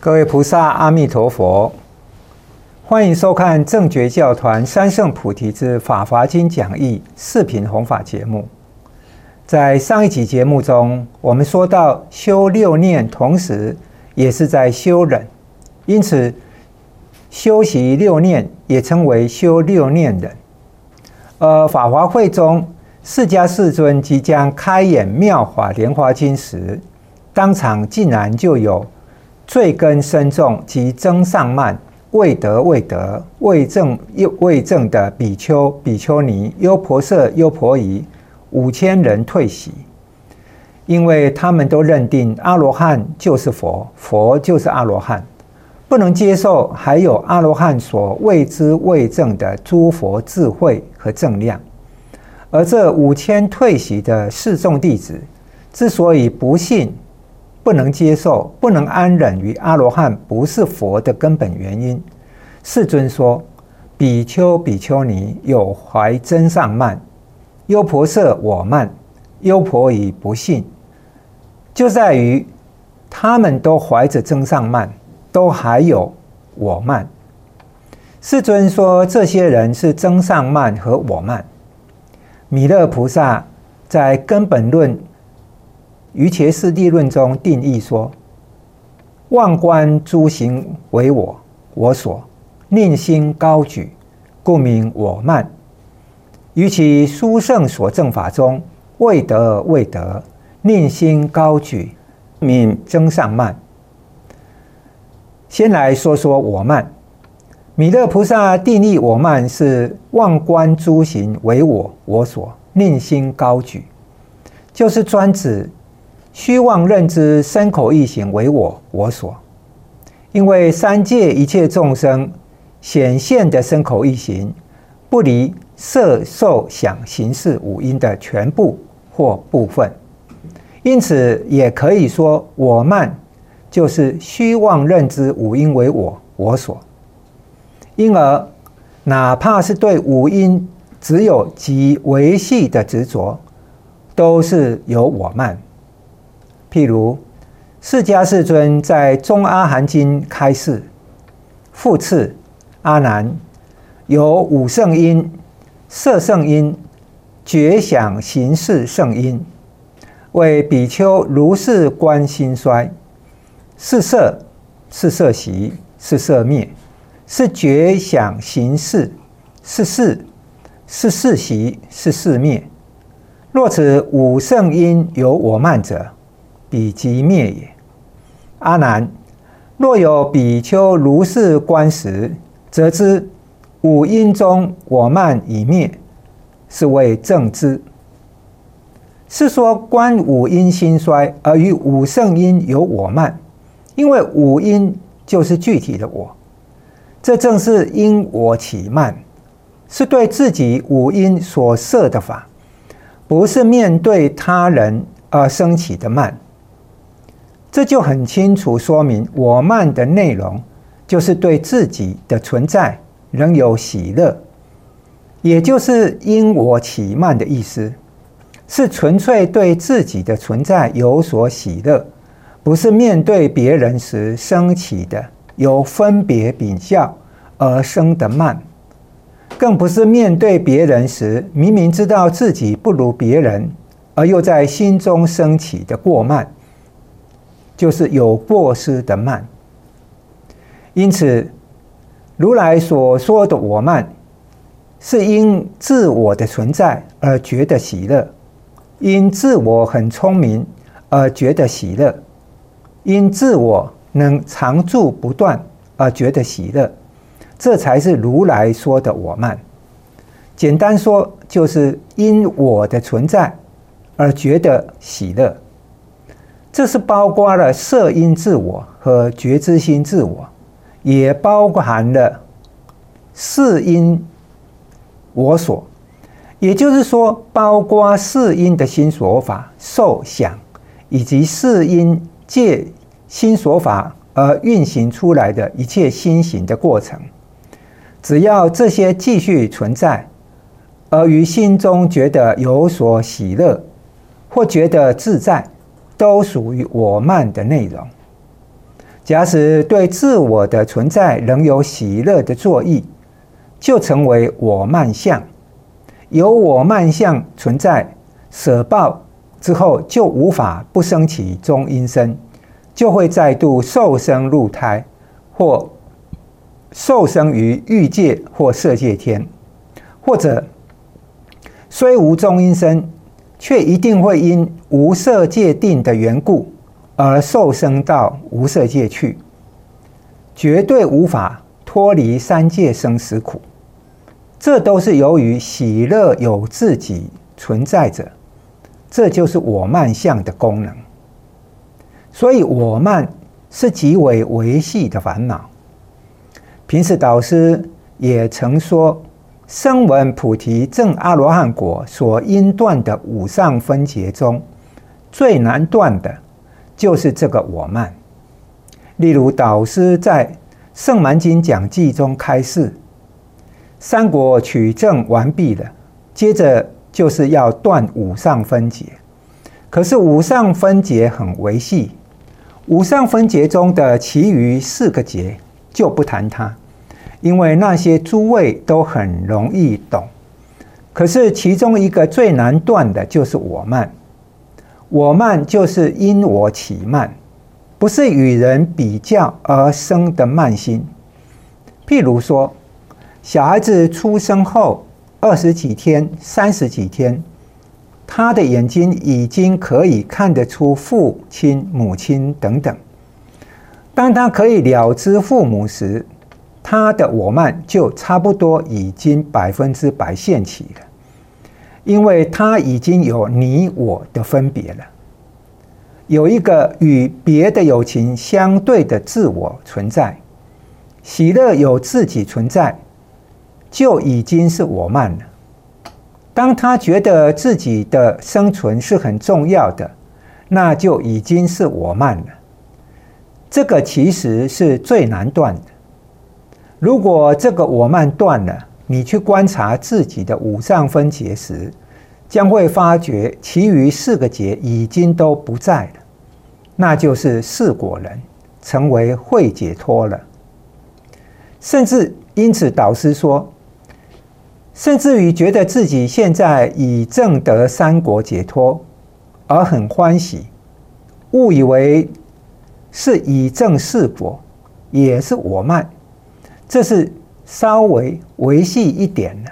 各位菩萨，阿弥陀佛！欢迎收看正觉教团三圣菩提之法华经讲义视频弘法节目。在上一集节目中，我们说到修六念，同时也是在修忍，因此修习六念也称为修六念忍。而法华会中，释迦世尊即将开演妙法莲华经时，当场竟然就有罪根深重及增上慢、未得未证的比丘、比丘尼、优婆塞、优婆夷5000人退席，因为他们都认定阿罗汉就是佛，佛就是阿罗汉，不能接受还有阿罗汉所未知未证的诸佛智慧和正量。而这5000退席的示众弟子之所以不信、不能接受、不能安忍于阿罗汉不是佛的根本原因，世尊说：比丘、比丘尼有怀增上慢，优婆塞我慢，优婆夷不信，就在于他们都怀着增上慢，都还有我慢。世尊说这些人是增上慢和我慢。弥勒菩萨在根本论瑜伽师地论中定义说：妄观诸行为我，我所，宁心高举，故名我慢。于其殊胜所证法中，未得，宁心高举，名增上慢。先来说说我慢。弥勒菩萨定义我慢是妄观诸行为我，我所，宁心高举，就是专指虚妄认知身口意行为我，我所。因为三界一切众生显现的身口意行，不离色受想行识五因的全部或部分，因此也可以说我慢就是虚妄认知五因为我，我所。因而哪怕是对五因只有极微细的执着，都是有我慢。譬如释迦世尊在中阿含经开示，复次，阿难，有五圣因、色圣因、觉想行识圣因，为比丘如是观心衰，是色，是色习，是色灭，是觉想行识，是事，是事习，是事灭。若此五圣因有我慢者，彼即灭也。阿难，若有比丘如是观时，则知五因中我慢已灭，是谓正知。是说观五因心衰，而于五圣因有我慢，因为五因就是具体的我，这正是因我起慢，是对自己五因所摄的法，不是面对他人而生起的慢。这就很清楚说明我慢的内容，就是对自己的存在仍有喜乐，也就是因我起慢的意思，是纯粹对自己的存在有所喜乐，不是面对别人时生起的由分别比较而生的慢，更不是面对别人时明明知道自己不如别人，而又在心中升起的过慢，就是有过失的慢。因此如来所说的我慢，是因自我的存在而觉得喜乐，因自我很聪明而觉得喜乐，因自我能常住不断而觉得喜乐，这才是如来说的我慢。简单说，就是因我的存在而觉得喜乐。这是包括了色因自我和觉知心自我，也包含了识因我所，也就是说，包括识因的心所法、受想，以及识因借心所法而运行出来的一切心行的过程。只要这些继续存在，而于心中觉得有所喜乐，或觉得自在，都属于我慢的内容。 假使对自我的存在仍有喜乐的作意，就成为我慢相。有我慢相存在，舍报之后就无法不生起中阴身，就会再度受生入胎，或受生于欲界或色界天，或者虽无中阴身，却一定会因无色界定的缘故而受生到无色界去，绝对无法脱离三界生死苦。这都是由于喜乐有自己存在着，这就是我慢相的功能。所以我慢是极为微细的烦恼。平时导师也曾说，声闻菩提证阿罗汉果所应断的五上分劫中，最难断的就是这个我慢。例如导师在《圣蛮经讲记》中开示，三果取证完毕了，接着就是要断五上分劫。可是五上分劫很微细，五上分劫中的其余4个劫就不谈它，因为那些诸位都很容易懂。可是其中一个最难断的就是我慢。我慢就是因我起慢，不是与人比较而生的慢心。譬如说，小孩子出生后20几天、30几天，他的眼睛已经可以看得出父亲、母亲等等。当他可以了知父母时，他的我慢就差不多已经100%现起了，因为他已经有你我的分别了，有一个与别的有情相对的自我存在。喜乐有自己存在，就已经是我慢了。当他觉得自己的生存是很重要的，那就已经是我慢了。这个其实是最难断的。如果这个我慢断了，你去观察自己的五上分劫时，将会发觉其余4个劫已经都不在了，那就是四果人，成为慧解脱了。甚至因此导师说，甚至于觉得自己现在已证得3果解脱而很欢喜，误以为是已证4果，也是我慢，这是稍微微细一点了。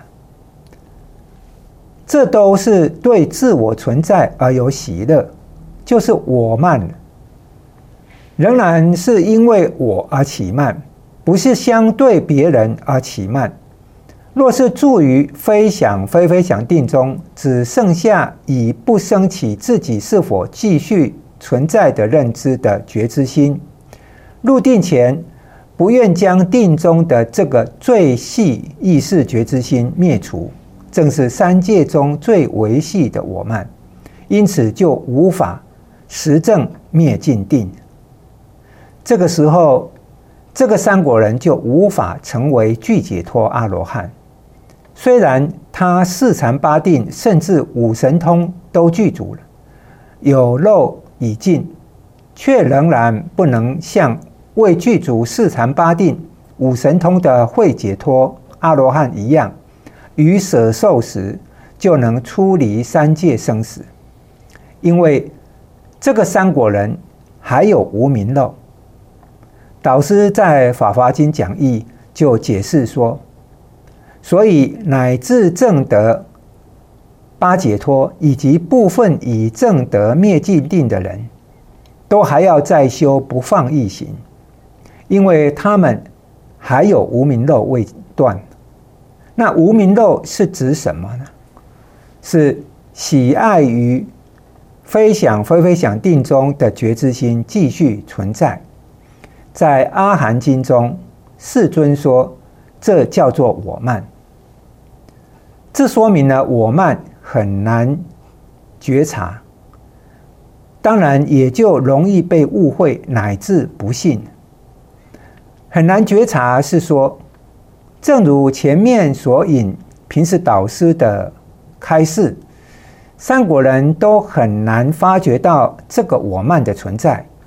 这都是对自我存在而有喜乐，就是我慢了。仍然是因为我而起慢，不是相对别人而起慢。若是住于非想非非想定中，只剩下以不生起自己是否继续存在的认知的觉知心，入定前不愿将定中的这个最细意识觉知心灭除，正是三界中最微细的我慢，因此就无法实证灭尽定。这个时候，这个三果人就无法成为具解脱阿罗汉。虽然他四禅八定甚至五神通都具足了，有漏已尽，却仍然不能像未具足四禅八定五神通的慧解脱阿罗汉一样，于舍受时就能出离三界生死。因为这个三果人还有无明漏。导师在《法华经》讲义就解释说，所以乃至证得八解脱以及部分已证得灭尽定的人，都还要再修不放逸行，因为他们还有无明漏未断。那无明漏是指什么呢？是喜爱于非想非非想定中的觉知心继续存在。在阿含经中，世尊说这叫做我慢。这说明了我慢很难觉察，当然也就容易被误会乃至不信。很难觉察是说，正如前面所引平时导师的开示，三果人都很难发觉到这个我慢的存在。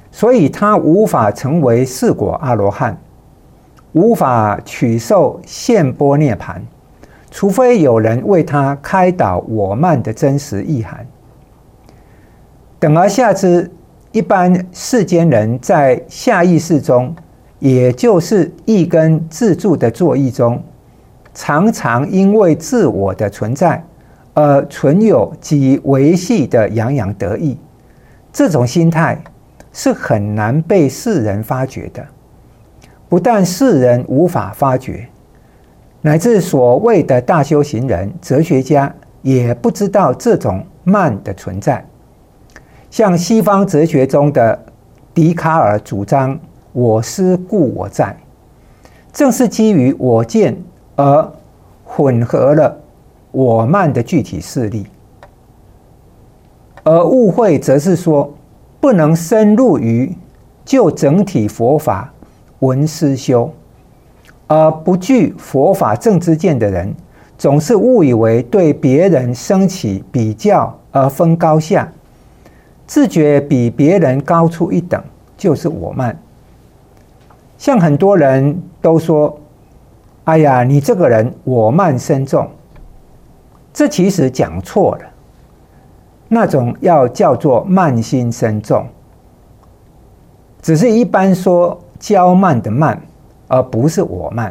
所以他无法成为四果阿罗汉，无法取受现波涅盘，除非有人为他开导我慢的真实意涵。等而下之，一般世间人在下意识中，也就是意根自助的作意中，常常因为自我的存在而存有及维系的洋洋得意，这种心态是很难被世人发觉的。不但世人无法发觉，乃至所谓的大修行人、哲学家也不知道这种慢的存在。像西方哲学中的笛卡尔主张我思故我在，正是基于我见而混合了我慢的具体事例。而误会则是说，不能深入于就整体佛法闻思修，而不具佛法正知见的人，总是误以为对别人升起比较而分高下，自觉比别人高出一等，就是我慢。像很多人都说，哎呀，你这个人我慢深重，这其实讲错了，那种要叫做慢心深重，只是一般说骄慢的慢，而不是我慢。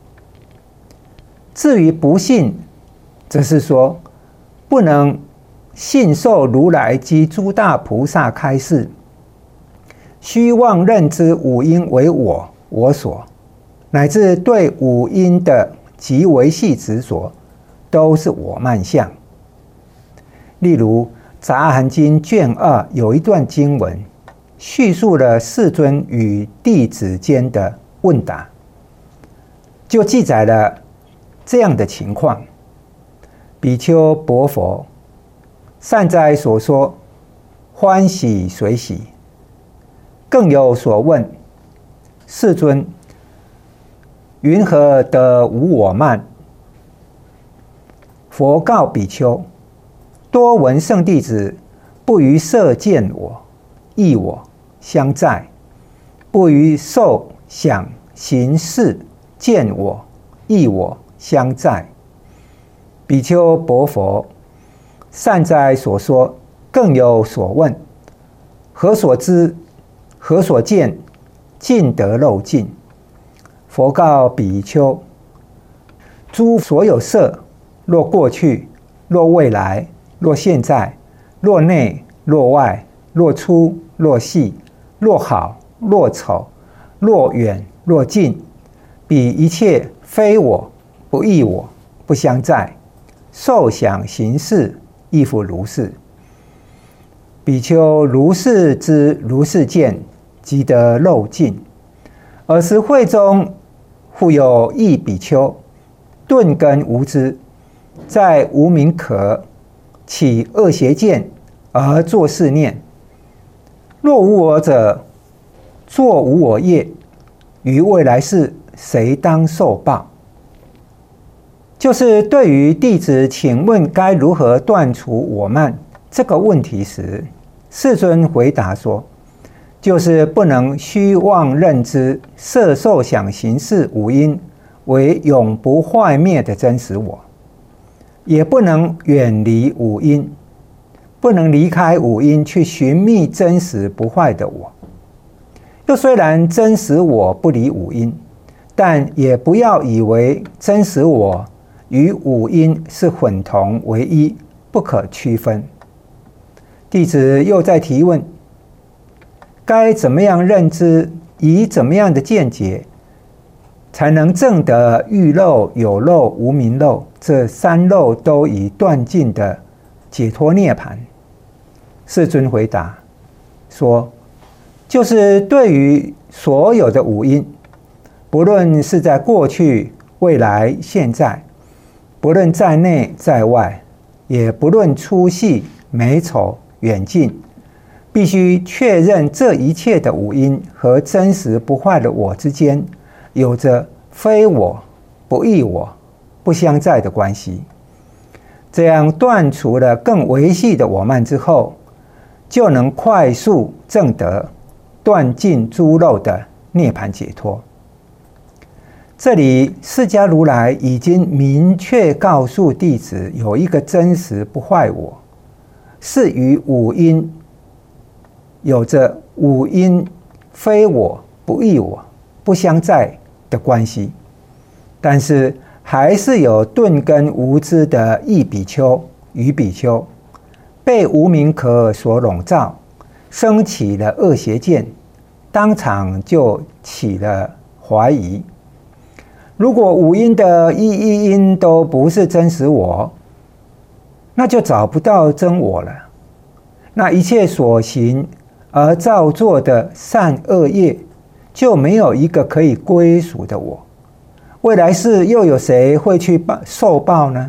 至于不信，则是说不能信受如来及诸大菩萨开示，虚妄认知五阴为我所，乃至对五阴的极为细执着，都是我慢相。例如《杂含经》卷2有一段经文，叙述了世尊与弟子间的问答，就记载了这样的情况：比丘薄佛，善哉所说，欢喜随喜。更有所问，世尊，云何得无我慢？佛告比丘：多闻圣弟子不于色见我、忆我相在，不于受想行识见我、忆我相在。比丘薄佛，善哉所说。更有所问，何所知？何所见？尽得漏尽。佛告比丘：诸所有色，若过去，若未来，若现在，若内，若外，若粗，若细，若好，若丑，若远，若近，彼一切非我，不异我，不相在，受想行识亦复如是。比丘如是知，如是见，即得漏尽。尔时会中复有一比丘，顿根无知，在无明可起恶邪见而作是念：若无我者，作无我业，于未来世谁当受报？就是对于弟子请问该如何断除我慢这个问题时，世尊回答说，就是不能虚妄认知色受想行识五阴为永不坏灭的真实我，也不能远离五阴，不能离开五阴去寻觅真实不坏的我。又虽然真实我不离五阴，但也不要以为真实我与五阴是混同为一，不可区分。弟子又在提问，该怎么样认知，以怎么样的见解，才能证得欲漏、有漏、无明漏这三漏都已断尽的解脱涅槃？世尊回答说，就是对于所有的五阴，不论是在过去、未来、现在，不论在内在外，也不论粗细、美丑、远近，必须确认这一切的五阴和真实不坏的我之间有着非我、不异我、不相在的关系。这样断除了更维系的我慢之后，就能快速证得断尽诸漏的涅槃解脱。这里释迦如来已经明确告诉弟子，有一个真实不坏我，是与五阴有着五阴非我不异我不相在的关系，但是还是有钝根无知的异比丘与比丘，被无明壳所笼罩，生起了恶邪见，当场就起了怀疑。如果五阴的一因都不是真实我，那就找不到真我了。那一切所行而造作的善恶业，就没有一个可以归属的我。未来世又有谁会去受报呢？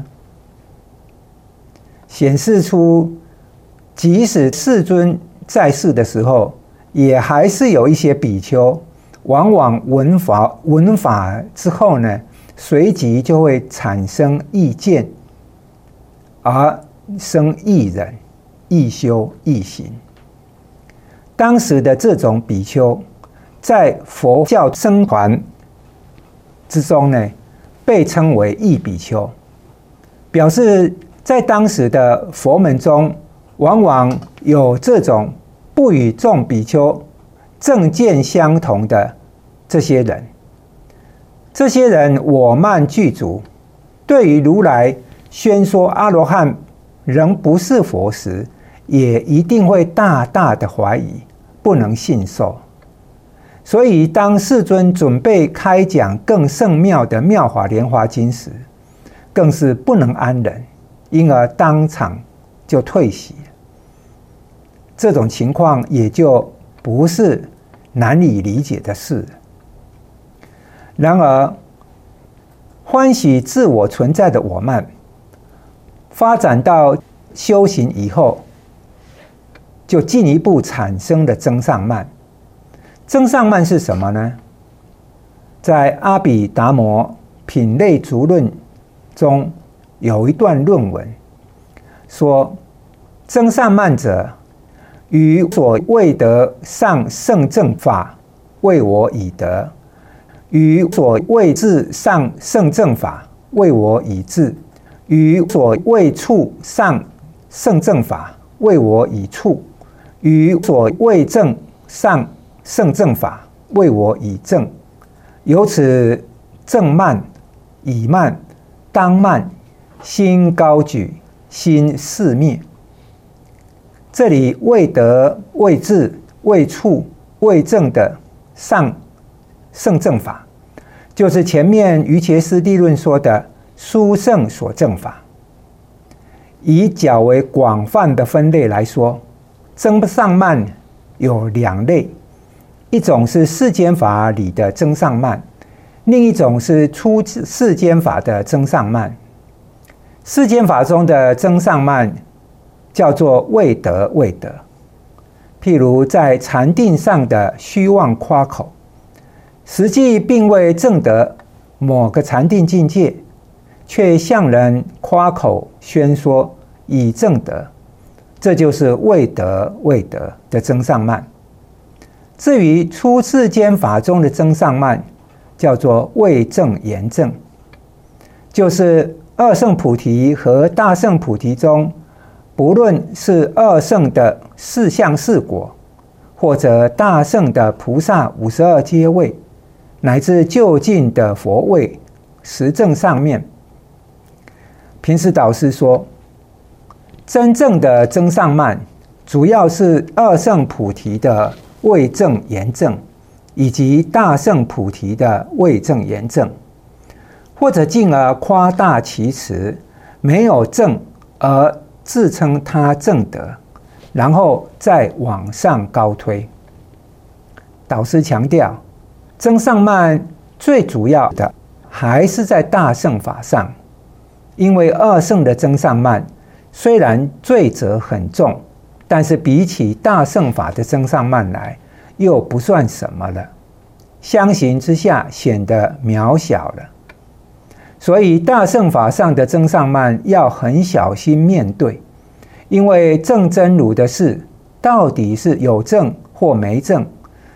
显示出，即使世尊在世的时候，也还是有一些比丘，往往闻法之后呢，随即就会产生意见，而生意忍、意修、意行。当时的这种比丘，在佛教僧团之中呢，被称为异比丘，表示在当时的佛门中，往往有这种不与众比丘正见相同的这些人。这些人我慢具足，对于如来宣说阿罗汉仍不是佛时，也一定会大大的怀疑，不能信受。所以当世尊准备开讲更圣妙的妙法莲华经时，更是不能安忍，因而当场就退席。这种情况也就不是难以理解的事。然而，欢喜自我存在的我慢，发展到修行以后，就进一步产生了增上慢。增上慢是什么呢？在阿毗达摩品类足论中有一段论文说，增上慢者，于所未得上圣正法，为我已得；于所未至上圣正法，为我已至；于所未处上圣正法，为我已处；于所未证上圣正法，为我已证。由此正慢、已慢、当慢，心高举，心四灭。这里未得、未至、未处、未证的上圣正法，就是前面瑜伽师地论说的殊胜所证法。以较为广泛的分类来说，增上慢有两类，一种是世间法里的增上慢，另一种是出世间法的增上慢。世间法中的增上慢叫做未得未得，譬如在禅定上的虚妄夸口，实际并未证得某个禅定境界，却向人夸口宣说已证得，这就是未得未得的增上慢。至于出世间法中的增上慢，叫做未证言证，就是二圣菩提和大圣菩提中，不论是二圣的四相四果，或者大圣的菩萨52阶位，乃至就近的佛位实证上面，平时导师说，真正的增上慢，主要是二圣菩提的未证言证，以及大圣菩提的未证言证，或者进而夸大其词，没有证而自称他证得，然后再往上高推。导师强调，增上慢最主要的还是在大圣法上，因为二圣的增上慢虽然罪责很重，但是比起大圣法的增上慢来，又不算什么了，相形之下显得渺小了。所以大圣法上的增上慢要很小心面对，因为证真如的事到底是有证或没证，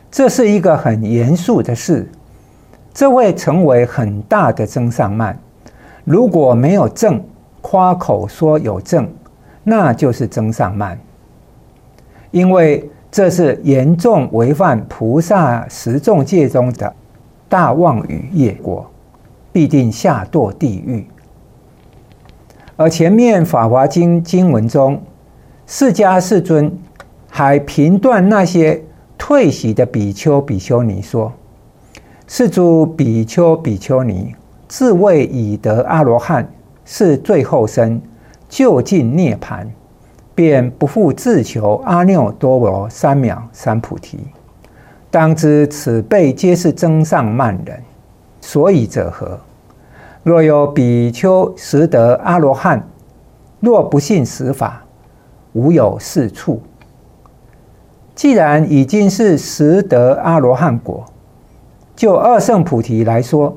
这是一个很严肃的事，这会成为很大的增上慢。如果没有证，夸口说有证，那就是增上慢，因为这是严重违反菩萨十众戒中的大妄语业果，必定下堕地狱。而前面《法华经》经文中，释迦世尊还评断那些退席的比丘、比丘尼说：“是诸比丘、比丘尼，自谓已得阿罗汉，是最后生，就近涅槃，便不复自求阿耨多罗三藐三菩提。当知此辈皆是增上慢人，所以者何？若有比丘实得阿罗汉，若不信实法，无有是处。既然已经是实得阿罗汉果，就二乘菩提来说，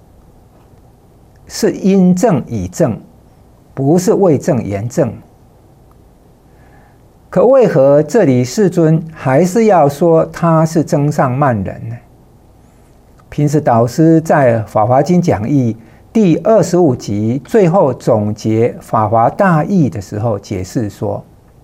是因证以证，不是为证言证。可为何这里世尊还是要说他是增上慢人呢？平时导师在《法华经讲义》第25集最后总结法华大义的时候解释说，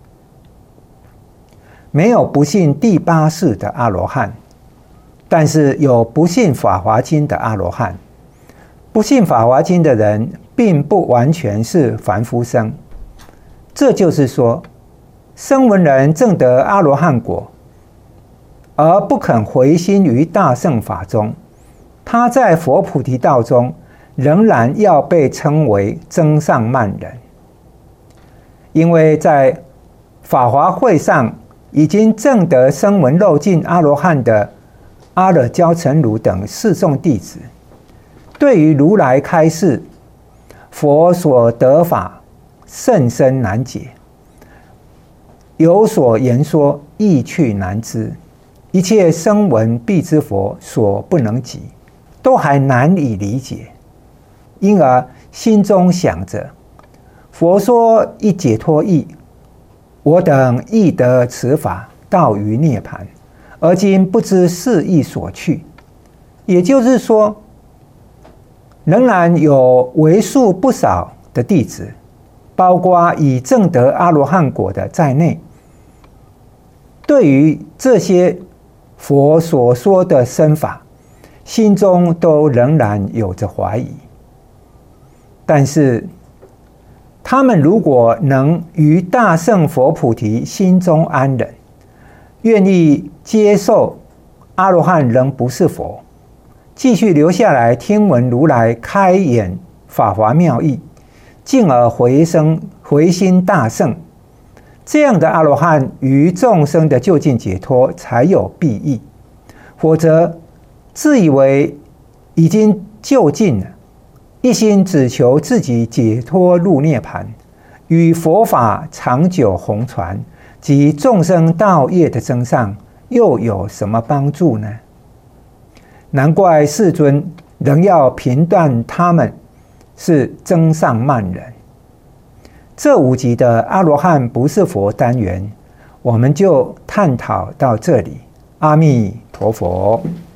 没有不信第八世的阿罗汉，但是有不信法华经的阿罗汉。不信法华经的人并不完全是凡夫生，这就是说，声闻人证得阿罗汉果，而不肯回心于大乘法中，他在佛菩提道中仍然要被称为增上慢人。因为在法华会上已经证得声闻漏尽阿罗汉的阿惹憍陈如等四众弟子，对于如来开示佛所得法甚深难解，有所言说意趣难知，一切声闻必知佛所不能及，都还难以理解，因而心中想着，佛说一解脱义，我等亦得此法，到于涅槃，而今不知是义所去。也就是说，仍然有为数不少的弟子，包括已证得阿罗汉果的在内，对于这些佛所说的深法，心中都仍然有着怀疑。但是他们如果能于大乘佛菩提心中安忍，愿意接受阿罗汉仍不是佛，继续留下来听闻如来开演法华妙义，进而回心大乘，这样的阿罗汉于众生的究竟解脱才有裨益。否则自以为已经究竟了，一心只求自己解脱入涅槃，与佛法长久弘传及众生道业的增上又有什么帮助呢？难怪世尊仍要评断他们是增上慢人。这5集的阿罗汉不是佛单元，我们就探讨到这里。阿弥陀佛。